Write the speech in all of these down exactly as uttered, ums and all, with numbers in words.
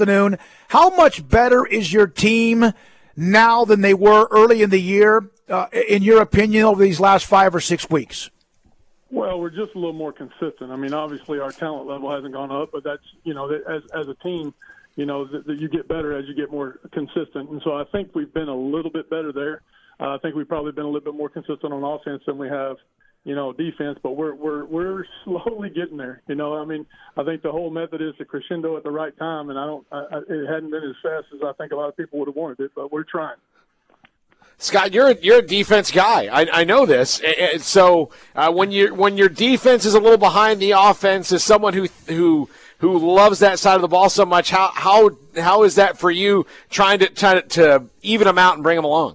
afternoon. How much better is your team now than they were early in the year, uh, in your opinion, over these last five or six weeks? Well, we're just a little more consistent. I mean, obviously our talent level hasn't gone up, but that's, you know, as as a team, you know, that, that you get better as you get more consistent. And so I think we've been a little bit better there. Uh, I think we've probably been a little bit more consistent on offense than we have, you know, defense, but we're we're we're slowly getting there. You know, I mean, I think the whole method is to crescendo at the right time, and I don't, I, I, it hadn't been as fast as I think a lot of people would have wanted it, but we're trying. Scott, you're you're a defense guy. I, I know this. So uh, when you when your defense is a little behind the offense, as someone who who who loves that side of the ball so much, how how how is that for you trying to try to, to even them out and bring them along?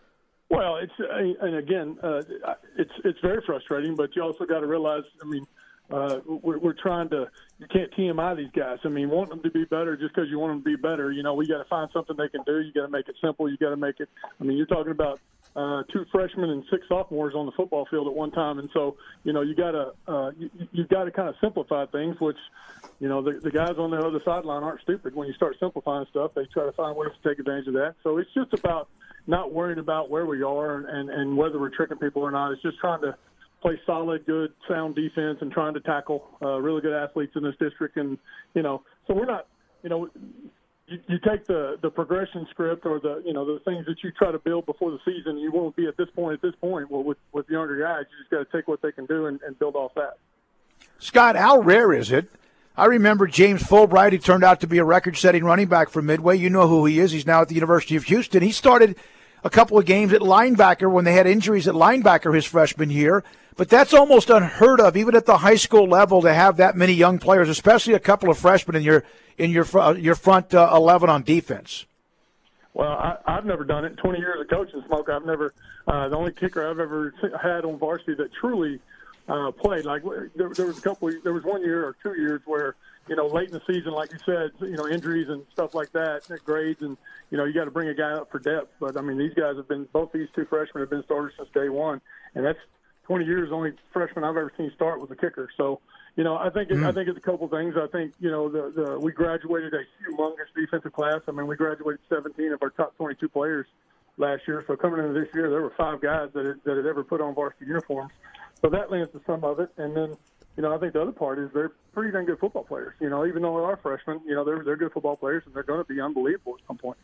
Well, it's and again, uh, it's it's very frustrating, but you also got to realize, I mean, uh, we're, we're trying to. You can't T M I these guys. I mean, want them to be better just because you want them to be better. You know, we got to find something they can do. You got to make it simple. You got to make it. I mean, you're talking about uh, two freshmen and six sophomores on the football field at one time, and so you know you got to uh, you, you got to kind of simplify things. Which, you know, the, the guys on the other sideline aren't stupid. When you start simplifying stuff, they try to find ways to take advantage of that. So it's just about not worrying about where we are and, and whether we're tricking people or not. It's just trying to play solid, good, sound defense and trying to tackle uh, really good athletes in this district. And, you know, so we're not, you know, you, you take the, the progression script or the, you know, the things that you try to build before the season, you won't be at this point, at this point. Well, with, with younger guys, you just got to take what they can do and, and build off that. Scott, how rare is it? I remember James Fulbright. He turned out to be a record-setting running back for Midway. You know who he is. He's now at the University of Houston. He started a couple of games at linebacker when they had injuries at linebacker his freshman year. But that's almost unheard of, even at the high school level, to have that many young players, especially a couple of freshmen in your in your your front uh, eleven on defense. Well, I, I've never done it. twenty years of coaching, Smoke. I've never uh, the only kicker I've ever had on varsity that truly uh, played. Like there, there was a couple. There was one year or two years where, you know, late in the season, like you said, you know, injuries and stuff like that, grades, and, you know, you got to bring a guy up for depth. But, I mean, these guys have been, both these two freshmen have been starters since day one, and that's twenty years. The only freshman I've ever seen start was a kicker. So, you know, I think it, mm. I think it's a couple of things. I think, you know, the, the we graduated a humongous defensive class. I mean, we graduated seventeen of our top twenty-two players last year. So coming into this year, there were five guys that had, that had ever put on varsity uniforms. So that lends to some of it. And then, you know, I think the other part is they're pretty dang good football players. You know, even though they are freshmen, you know, they're they're good football players, and they're going to be unbelievable at some point.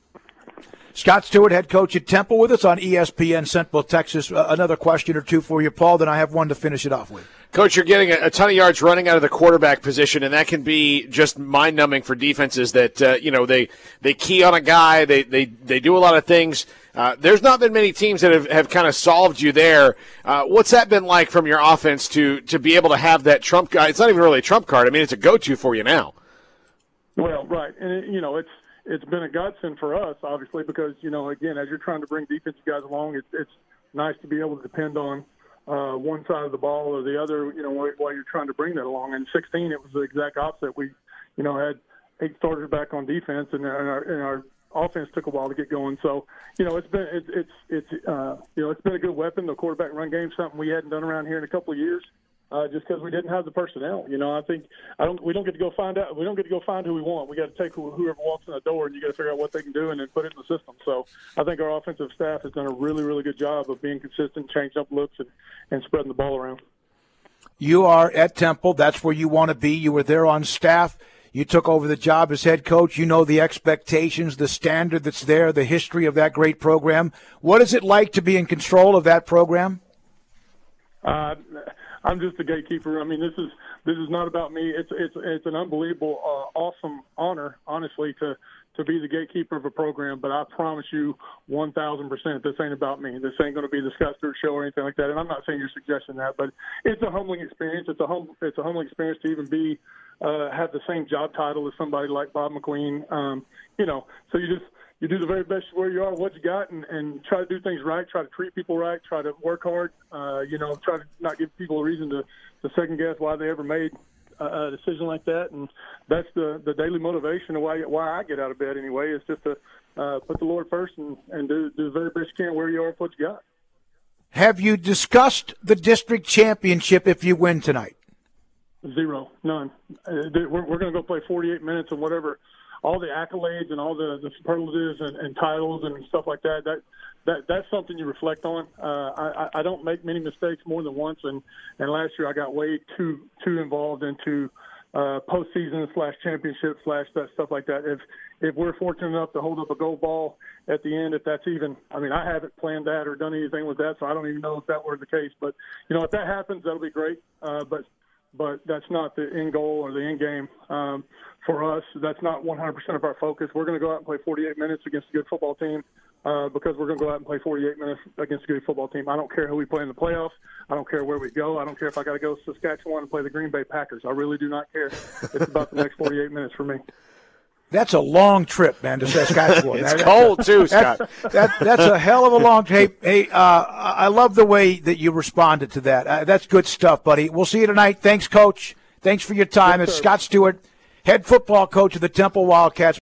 Scott Stewart, head coach at Temple, with us on E S P N Central Texas. Uh, another question or two for you, Paul, then I have one to finish it off with. Coach, you're getting a, a ton of yards running out of the quarterback position, and that can be just mind-numbing for defenses that, uh, you know, they, they key on a guy, they, they, they do a lot of things. Uh, there's not been many teams that have, have kind of solved you there. Uh, what's that been like from your offense to, to be able to have that trump guy? It's not even really a trump card. I mean, it's a go-to for you now. Well, right. And, it, you know, it's it's been a godsend for us, obviously, because, you know, again, as you're trying to bring defensive guys along, it's, it's nice to be able to depend on uh, one side of the ball or the other, you know, while you're trying to bring that along. In sixteen, it was the exact opposite. We, you know, had eight starters back on defense, and our, and our offense took a while to get going. So, you know, it's been it's it's it's uh, you know, it's been a good weapon. The quarterback run game, something we hadn't done around here in a couple of years, uh, just because we didn't have the personnel. You know, I think I don't we don't get to go find out. We don't get to go find who we want. We got to take who, whoever walks in the door, and you got to figure out what they can do and then put it in the system. So, I think our offensive staff has done a really really good job of being consistent, changing up looks, and, and spreading the ball around. You are at Temple. That's where you want to be. You were there on staff. You took over the job as head coach. You know the expectations, the standard that's there, the history of that great program. What is it like to be in control of that program? Uh, I'm just a gatekeeper. I mean, this is this is not about me. It's it's it's an unbelievable, uh, awesome honor, honestly, to to be the gatekeeper of a program. But I promise you, one thousand percent, this ain't about me. This ain't going to be the Scott Stewart show or anything like that. And I'm not saying you're suggesting that, but it's a humbling experience. It's a hum, it's a humbling experience to even be. Uh, have the same job title as somebody like Bob McQueen, um, you know. So you just you do the very best where you are, what you got, and, and try to do things right. Try to treat people right. Try to work hard. Uh, you know, try to not give people a reason to, to second guess why they ever made a, a decision like that. And that's the, the daily motivation of why why I get out of bed anyway. Is just to uh, put the Lord first and, and do, do the very best you can where you are, with what you got. Have you discussed the district championship if you win tonight? Zero, none. Uh, we're we're going to go play forty-eight minutes and whatever all the accolades and all the, the superlatives and, and titles and stuff like that, that that that's something you reflect on. Uh, I, I don't make many mistakes more than once, and, and last year I got way too too involved into uh, postseason slash championship slash that stuff like that. If if we're fortunate enough to hold up a gold ball at the end, if that's even, I mean, I haven't planned that or done anything with that, so I don't even know if that were the case. But you know, if that happens, that'll be great. Uh, but but that's not the end goal or the end game um, for us. That's not one hundred percent of our focus. We're going to go out and play forty-eight minutes against a good football team. Uh, because we're going to go out and play forty-eight minutes against a good football team. I don't care who we play in the playoffs. I don't care where we go. I don't care if I got to go to Saskatchewan and play the Green Bay Packers. I really do not care. It's about the next forty-eight minutes for me. That's a long trip, man, to Saskatchewan. It's that, cold, too, Scott. That, that, that's a hell of a long trip. Hey, hey uh, I love the way that you responded to that. Uh, that's good stuff, buddy. We'll see you tonight. Thanks, Coach. Thanks for your time. Yes, it's Scott Stewart, head football coach of the Temple Wildcats.